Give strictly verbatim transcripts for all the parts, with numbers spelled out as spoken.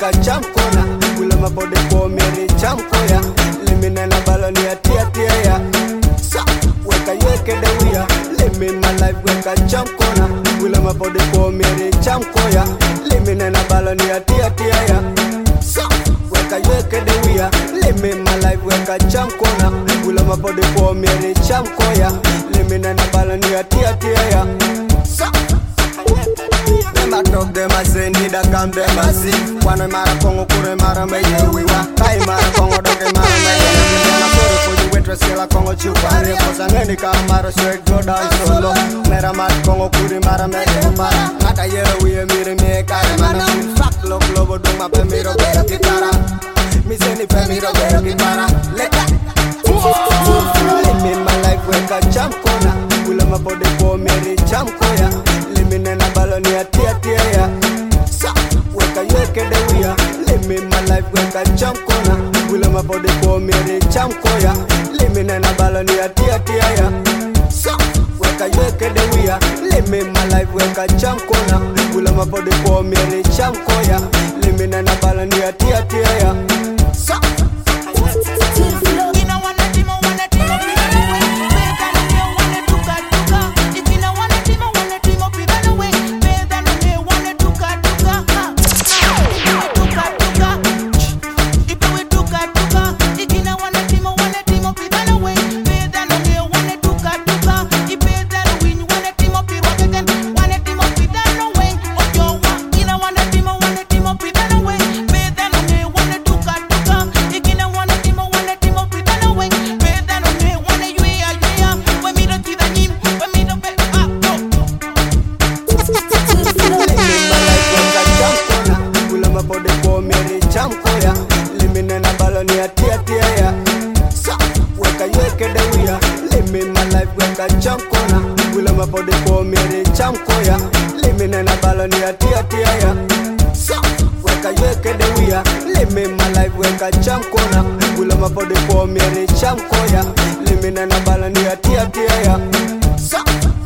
weka chamkona Wila mapode kwa mieri chamkoya Limine na baloni ya tia tia ya Sa, weka yeke dewia Limi my life weka chamkona Wila mapode kwa mieri chamkoya Limine na baloni ya tia tia ya Sa, weka yeke dewia Limi my life weka chamkona Wila mapode kwa mieri chamkoya Limine na baloni ya tia tia ya Sa, Nema talk them a say need a come them a see Wana mara kongo kure mara meye wiwa Kai mara kongo doke mara meye Nema kore for you waitress kila kongo chupa Reposa neni ka mara straight go down solo Mera mara kongo kure mara meye mara Nata yero wiye mire miye kare mana Fuck lo globo dung ma pe miro bero kitara Mi se ni pe miro bero kitara Leka Limi my life weka chamkona Wila mapode kwa mieri chamkoya Limine na baloni ya tia tia ya Sa, weka yeke dewia Limi my life weka chamkona Wila mapode kwa mieri chamkoya Limine na baloni ya tia tia ya Sa, weka yeke dewia Limi my life weka chamkona Wila mapode kwa mieri chamkoya Limine na baloni ya tia tia ya Sa, chamkoya Limine na baloni ya tia tia ya Sa, weka yeke dewia Limi my life weka chamkona Wila mapode kwa mieri chamkoya Limine na baloni ya tia tia ya Sa, weka yeke dewia Limi my life weka chamkona Wila mapode kwa mieri chamkoya Limine na baloni ya tia tia ya Sa,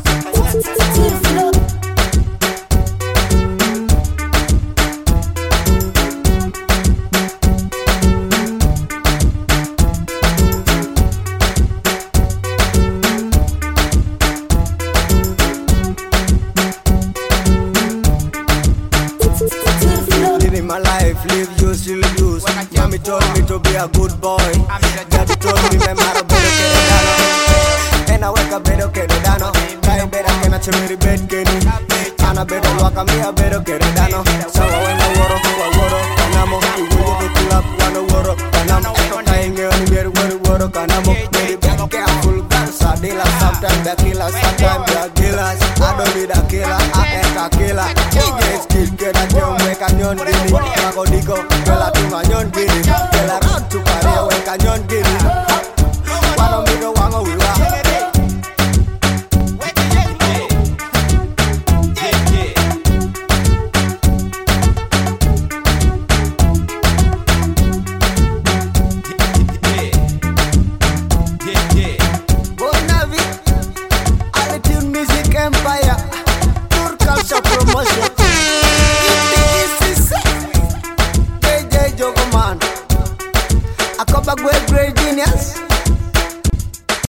my life, live use, still use Mommy told me to be a good boy Daddy told me me mara bedo ke dano And I wake up bedo ke dano Kai beda ke na chemiri bed keni Ana bedo waka mi a bedo ke dano Sawa wena woro, wa woro, kanamo Iwuye ke kulap, wana woro, kanamo Kai inge oni mieri woro, woro, kanamo Baby back careful, girl, sadila Sometimes they kill us, sometimes they are killers I don't need a killer, I ain't a killer It's kill, get a jump, wake a nyon gini Mago diko, gela tuma nyon gini Gela round to pare, wake a nyon gini Wano mido wango, we